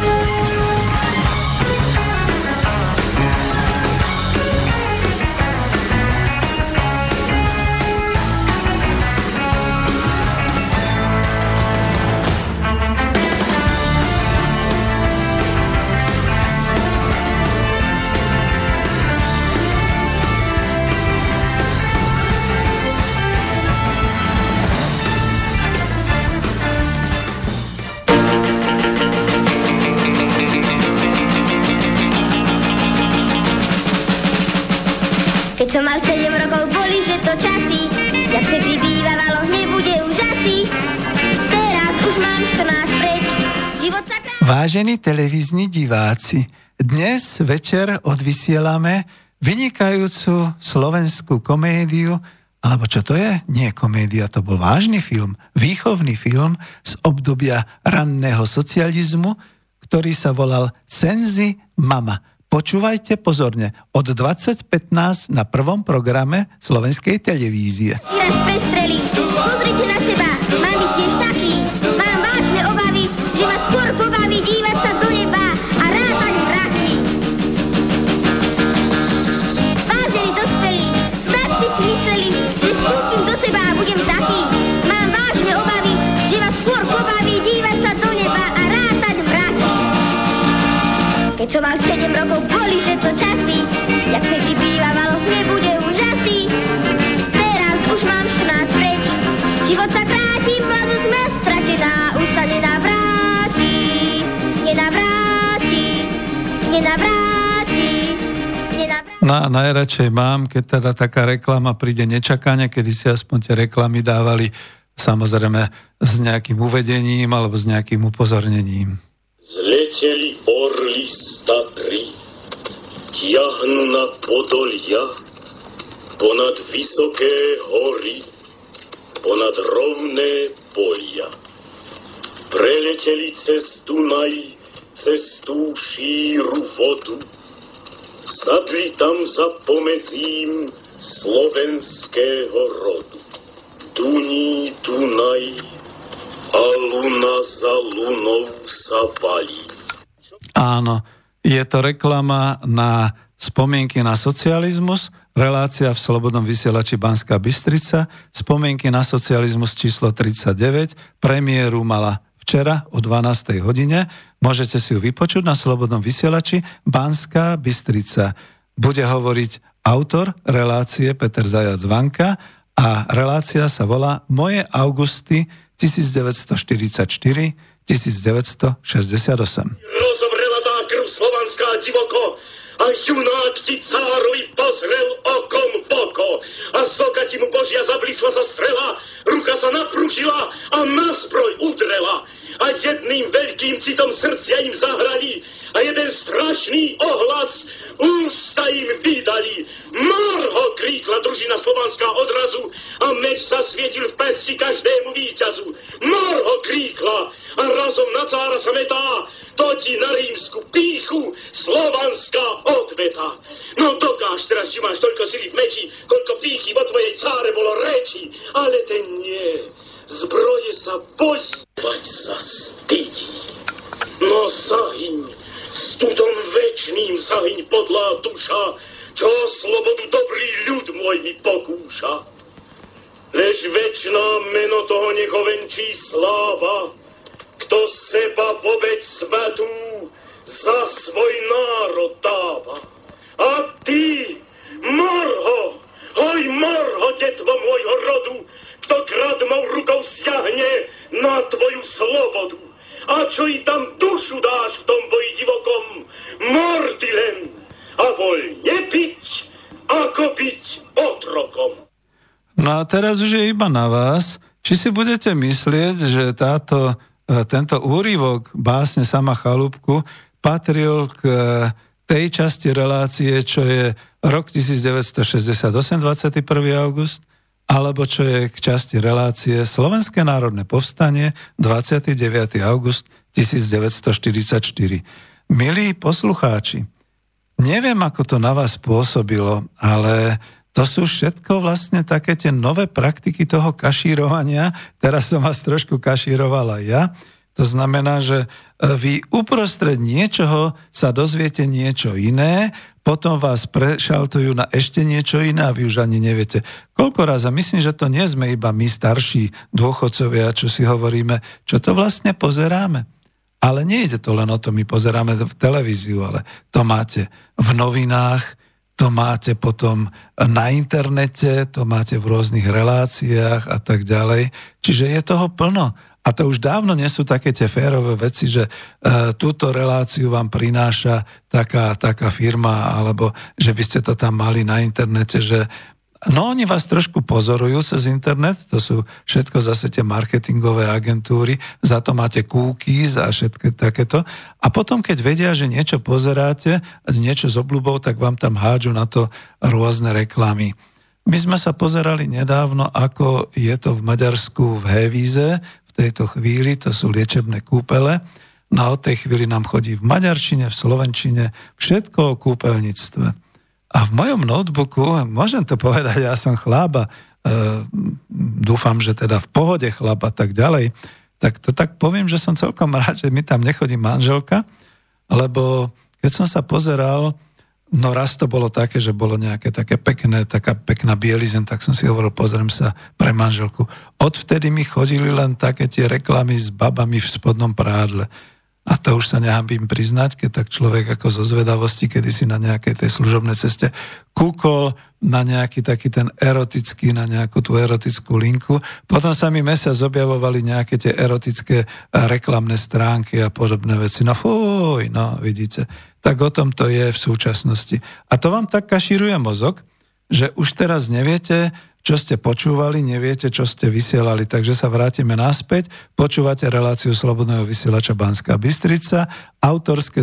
Keď som mal 7 rokov, boli, že to časy, jak vtedy bývalo, nebude už asi. Teraz už mám 14 preč, život sa... Vážení televízni diváci, dnes večer odvysielame vynikajúcu slovenskú komédiu, alebo čo to je? Nie komédia, to bol vážny film, výchovný film z obdobia ranného socializmu, ktorý sa volal Senzi mama. Počúvajte pozorne, od 20:15 na prvom programe slovenskej televízie. Raz prestrelí, pozrite na seba, mám byť tiež taký. Mám vážne obavy, že ma skôr pobaví dívať sa do neba a rátať mraky. Vážení dospelí, snad si mysleli, že vstúpim do seba a budem taký. Mám vážne obavy, že ma skôr pobaví dívať sa do neba a rátať mraky. Keď som mal 7 rokov, boli, že to časy, jak vtedy bývalo, nebude už asi. Teraz už mám 14 preč, život sa kráti, mladosť ma stratená, už sa nenavráti, nenavráti, nenavráti, nenavráti. No, najradšej mám, keď teda taká reklama príde nečakane, kedy si aspoň tie reklamy dávali samozrejme s nejakým uvedením alebo s nejakým upozornením. Zleteli orly statry, tiahnu na podolia, ponad vysoké hory, ponad rovné polia. Preleteli cez Dunaj, cez tú šíru vodu, sadli tam za pomedzím slovenského rodu. Duní Dunaj, a luna za lunou sa valí. Áno, je to reklama na spomienky na socializmus, relácia v Slobodnom vysielači Banská Bystrica, spomienky na socializmus číslo 39, premiéru mala včera o 12. hodine, môžete si ju vypočuť na Slobodnom vysielači Banská Bystrica. Bude hovoriť autor relácie Peter Zajac Vanka a relácia sa volá Moje augusty 1944-1968. Rozovrela tá krv slovanská divoko a junák ti cárovi pozrel okom v oko a z oka ti mu Božia zablísla sa strela, ruka sa napružila a na zbroj udrela. a jedným veľkým citom srdcia im zahrali a jeden strašný ohlas ústa im vydali. Morho, kríkla družina slovanská odrazu a meč zasvietil v pesti každému víťazu. Morho, kríkla a razom na cára sa metá, to ti na rímsku pýchu slovanská odveta. No dokáž teraz, či máš toľko sily v meči, koľko pýchy vo tvojej cáre bolo reči, ale ten nie. Zbroje sa bojí, bať sa stydí. No zahyň, studom večným zahyň podlá duša, čo slobodu dobrý ľud môj mi pokúša. Lež večná meno toho nech ovenčí sláva, kto seba v obeť svetú za svoj národ dáva. A ty, Morho, hoj Morho, detvo môjho rodu, kto kradmou rukou siahne na tvoju slobodu. A čo i tam dušu dáš v tom boji divokom, mordy len a voľne byť, ako byť otrokom. No a teraz už je iba na vás, či si budete myslieť, že tento úryvok básne Sama Chalúbku patril k tej časti relácie, čo je rok 1968, 21. august, alebo čo je k časti relácie Slovenské národné povstanie 29. august 1944. Milí poslucháči, neviem, ako to na vás pôsobilo, ale to sú všetko vlastne také tie nové praktiky toho kašírovania. Teraz som vás trošku kašíroval aj ja. To znamená, že vy uprostred niečoho sa dozviete niečo iné, potom vás prešaltujú na ešte niečo iné a vy už ani neviete. Koľko raz, a myslím, že to nie sme iba my starší dôchodcovia, čo si hovoríme, čo to vlastne pozeráme. Ale nie ide to len o to, my pozeráme v televíziu, ale to máte v novinách, to máte potom na internete, to máte v rôznych reláciách a tak ďalej. Čiže je toho plno. A to už dávno nie sú také tie férové veci, že túto reláciu vám prináša taká firma, alebo že by ste to tam mali na internete, že no oni vás trošku pozorujú cez internet, to sú všetko zase tie marketingové agentúry, za to máte cookies a všetko takéto. A potom, keď vedia, že niečo pozeráte, niečo s obľubou, tak vám tam hádžu na to rôzne reklamy. My sme sa pozerali nedávno, ako je to v Maďarsku v Hevíze, v tejto chvíli, to sú liečebné kúpele. No a od tej chvíli nám chodí v maďarčine, v slovenčine, všetko o kúpeľníctve. A v mojom notebooku, môžem to povedať, ja som chlap a dúfam, že teda v pohode chlap a tak ďalej, tak to tak poviem, že som celkom rád, že mi tam nechodí manželka, lebo keď som sa pozeral, no raz to bolo také, že bolo nejaké také pekné, taká pekná bielizeň, tak som si hovoril, pozriem sa pre manželku. Odvtedy mi chodili len také tie reklamy s babami v spodnom prádle. A to už sa nehambím priznať, keď tak človek ako zo zvedavosti, kedy si na nejakej tej služobnej ceste kúkol na nejaký taký ten erotický, na nejakú tú erotickú linku. Potom sa mi mesiac objavovali nejaké tie erotické reklamné stránky a podobné veci. No fuj, no vidíte. Tak o tom to je v súčasnosti. A to vám tak kašíruje mozog, že už teraz neviete, čo ste počúvali, neviete, čo ste vysielali. Takže sa vrátime naspäť. Počúvate reláciu Slobodného vysielača Banská Bystrica, autorské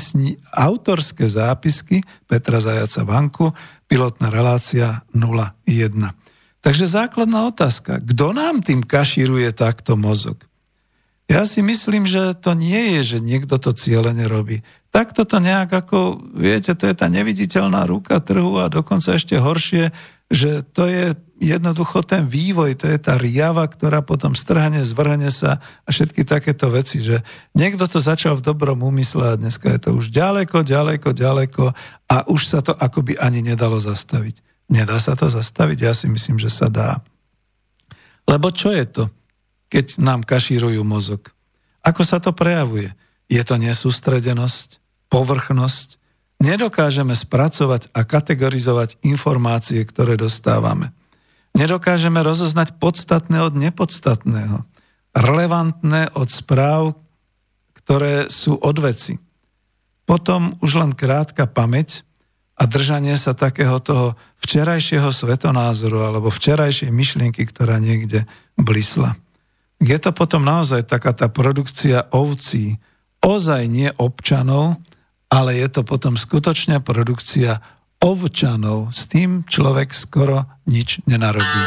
zápisky Petra Zajaca Vanku, pilotná relácia 01. Takže základná otázka. Kto nám tým kašíruje takto mozog? Ja si myslím, že to nie je, že niekto to cieľene robí. Takto to nejak ako, viete, to je tá neviditeľná ruka trhu a dokonca ešte horšie, že to je jednoducho ten vývoj, to je tá riava, ktorá potom strhne, zvrhne sa a všetky takéto veci, že niekto to začal v dobrom úmysle a dneska je to už ďaleko a už sa to akoby ani nedalo zastaviť. Nedá sa to zastaviť? Ja si myslím, že sa dá. Lebo čo je to, keď nám kašírujú mozog? Ako sa to prejavuje? Je to nesústredenosť, povrchnosť? Nedokážeme spracovať a kategorizovať informácie, ktoré dostávame. Nedokážeme rozoznať podstatné od nepodstatného, relevantné od správ, ktoré sú od veci. Potom už len krátka pamäť a držanie sa takého toho včerajšieho svetonázoru alebo včerajšej myšlienky, ktorá niekde blisla. je to potom naozaj taká tá produkcia ovcí, ozaj nie občanov, ale je to potom skutočne produkcia ovčanov. S tým človek skoro nič nenarobí.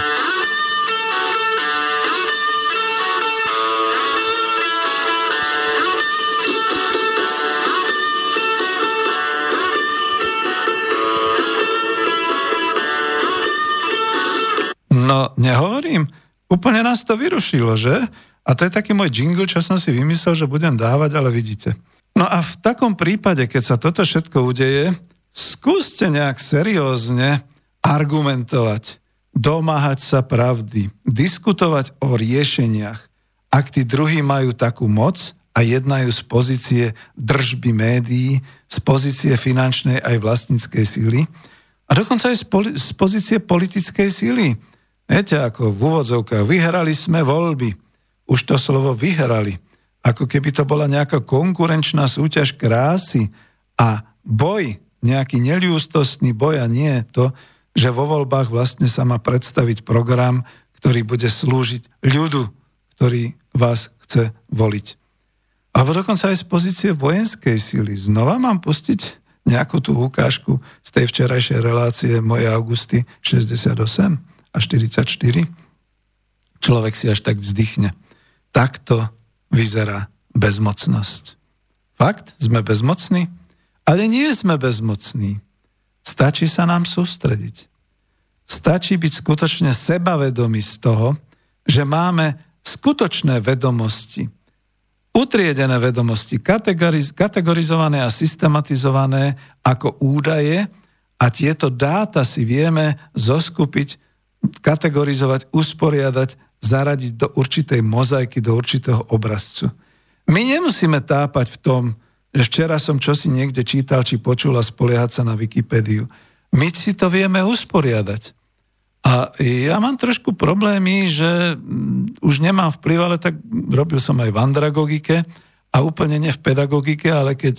No, nehovorím. Úplne nás to vyrušilo, že? A to je taký môj jingle, čo som si vymyslel, že budem dávať, ale vidíte. No a v takom prípade, keď sa toto všetko udeje, skúste nejak seriózne argumentovať, domáhať sa pravdy, diskutovať o riešeniach. Ak tí druhí majú takú moc a jednajú z pozície držby médií, z pozície finančnej aj vlastníckej síly a dokonca aj z pozície politickej síly. Viete, ako v úvodzovkách, vyhrali sme voľby. Už to slovo vyhrali. Ako keby to bola nejaká konkurenčná súťaž krásy a boj, nejaký neľústostný boj a nie to, že vo voľbách vlastne sa má predstaviť program, ktorý bude slúžiť ľudu, ktorý vás chce voliť. Alebo dokonca aj z pozície vojenskej síly. Znova mám pustiť nejakú tú ukážku z tej včerajšej relácie mojej Augusty 68 a 44. Človek si až tak vzdychne. Takto vyzerá bezmocnosť. Fakt? Sme bezmocní? Ale nie sme bezmocní. Stačí sa nám sústrediť. Stačí byť skutočne sebavedomí z toho, že máme skutočné vedomosti, utriedené vedomosti, kategorizované a systematizované ako údaje a tieto dáta si vieme zoskupiť, kategorizovať, usporiadať, zaradiť do určitej mozaiky, do určitého obrazcu. My nemusíme tápať v tom, že včera som čosi niekde čítal, či počul a spoliehať sa na Wikipédiu. My si to vieme usporiadať. A ja mám trošku problémy, že už nemám vplyv, ale tak robil som aj v andragogike a úplne nie v pedagogike, ale keď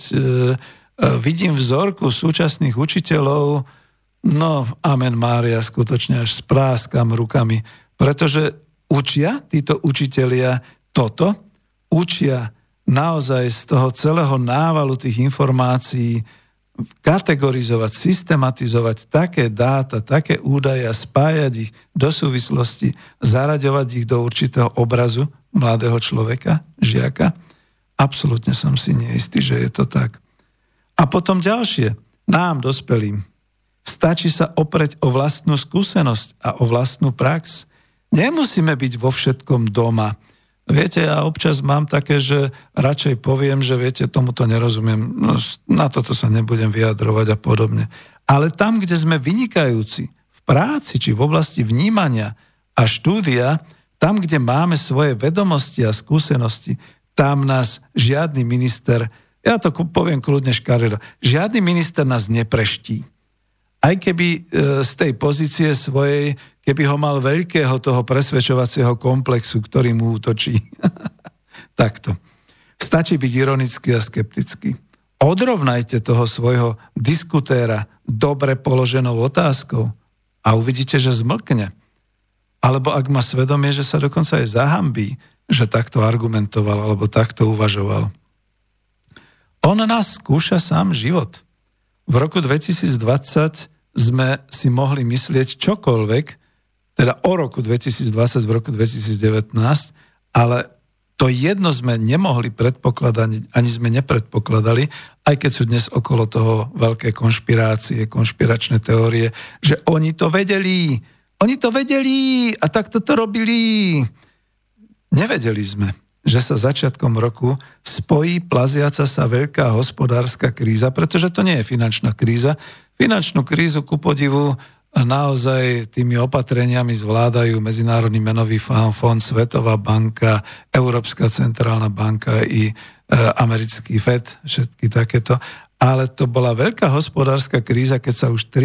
vidím vzorku súčasných učiteľov, no amen Mária, skutočne až spráskam rukami, pretože učia títo učitelia toto, učia naozaj z toho celého návalu tých informácií kategorizovať, systematizovať také dáta, také údaje a spájať ich do súvislosti, zaraďovať ich do určitého obrazu mladého človeka, žiaka. Absolútne som si neistý, že je to tak. A potom ďalšie, nám dospelým. Stačí sa oprieť o vlastnú skúsenosť a o vlastnú prax. Nemusíme byť vo všetkom doma. Viete, ja občas mám také, že radšej poviem, že viete, tomuto nerozumiem, no, na toto sa nebudem vyjadrovať a podobne. Ale tam, kde sme vynikajúci v práci či v oblasti vnímania a štúdia, tam, kde máme svoje vedomosti a skúsenosti, tam nás žiadny minister, ja to poviem kľudne škaredo, žiadny minister nás nepreští. Aj keby z tej pozície svojej, keby ho mal veľkého toho presvedčovacieho komplexu, ktorý mu útočí. Takto. Stačí byť ironický a skeptický. Odrovnajte toho svojho diskutéra dobre položenou otázkou a uvidíte, že zmlkne. Alebo ak má svedomie, že sa dokonca aj zahambí, že takto argumentoval alebo takto uvažoval. On nás skúša sám život. V roku 2020 sme si mohli myslieť čokoľvek, teda o roku 2020, v roku 2019, ale to jedno sme nemohli predpokladať, ani sme nepredpokladali, aj keď sú dnes okolo toho veľké konšpirácie, konšpiračné teórie, že oni to vedeli a takto to robili. Nevedeli sme, že sa začiatkom roku spojí plaziaca sa veľká hospodárska kríza, pretože to nie je finančná kríza. Finančnú krízu ku podivu naozaj tými opatreniami zvládajú Medzinárodný menový fond, Svetová banka, Európska centrálna banka i americký FED, všetky takéto. Ale to bola veľká hospodárska kríza, keď sa už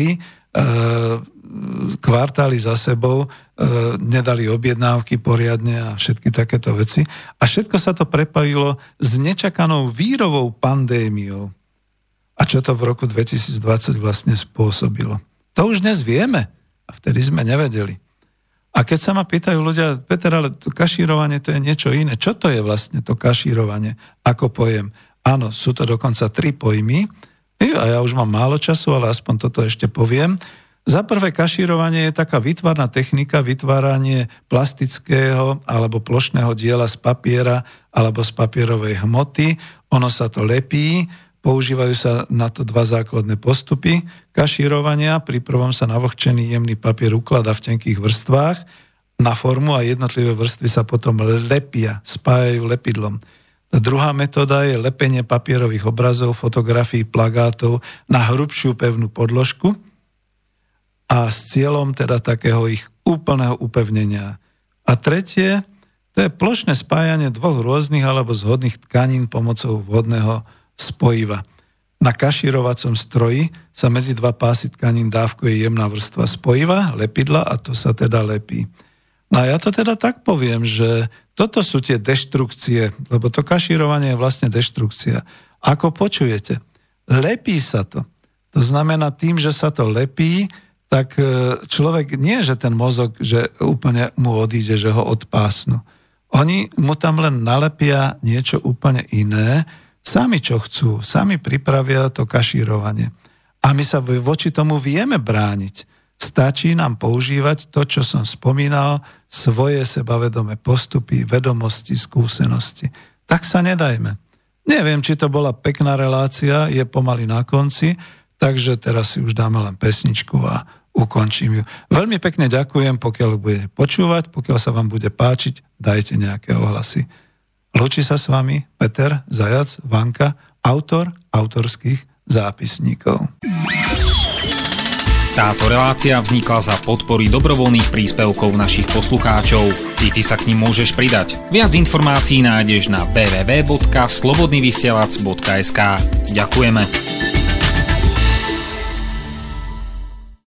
3 kvartály za sebou nedali objednávky poriadne a všetky takéto veci. A všetko sa to prepojilo s nečakanou vírovou pandémiou. A čo to v roku 2020 vlastne spôsobilo? To už dnes vieme a vtedy sme nevedeli. A keď sa ma pýtajú ľudia, Peter, ale to kašírovanie to je niečo iné. Čo to je vlastne to kašírovanie? Ako pojem? Áno, sú to dokonca 3 pojmy. A ja už mám málo času, ale aspoň toto ešte poviem. Za prvé, kašírovanie je taká výtvarná technika, vytváranie plastického alebo plošného diela z papiera alebo z papierovej hmoty. Ono sa to lepí. Používajú sa na to 2 základné postupy kašírovania. Pri prvom sa navlhčený jemný papier ukladá v tenkých vrstvách na formu a jednotlivé vrstvy sa potom lepia, spájajú lepidlom. Tá druhá metóda je lepenie papierových obrazov, fotografií, plagátov na hrubšiu pevnú podložku a s cieľom teda takého ich úplného upevnenia. A tretie, to je plošné spájanie 2 rôznych alebo zhodných tkanín pomocou vhodného spojiva. Na kašírovacom stroji sa medzi 2 pásy tkanín dávkuje jemná vrstva spojiva, lepidla a to sa teda lepí. No a ja to teda tak poviem, že toto sú tie deštrukcie, lebo to kašírovanie je vlastne deštrukcia. Ako počujete, lepí sa to. To znamená tým, že sa to lepí, tak človek nie, že ten mozog, že úplne mu odíde, že ho odpásnu. Oni mu tam len nalepia niečo úplne iné, sami čo chcú, sami pripravia to kašírovanie. A my sa voči tomu vieme brániť. Stačí nám používať to, čo som spomínal, svoje sebavedomé postupy, vedomosti, skúsenosti. Tak sa nedajme. Neviem, či to bola pekná relácia, je pomaly na konci, takže teraz si už dáme len pesničku a ukončím ju. Veľmi pekne ďakujem, pokiaľ bude počúvať, pokiaľ sa vám bude páčiť, dajte nejaké ohlasy. Lúči sa s vami Peter Zajac, Vanka, autor autorských zápisníkov. Táto relácia vznikla za podpory dobrovoľných príspevkov našich poslucháčov. I ty sa k nim môžeš pridať. Viac informácií nájdeš na www.slobodnyvysielac.sk. Ďakujeme.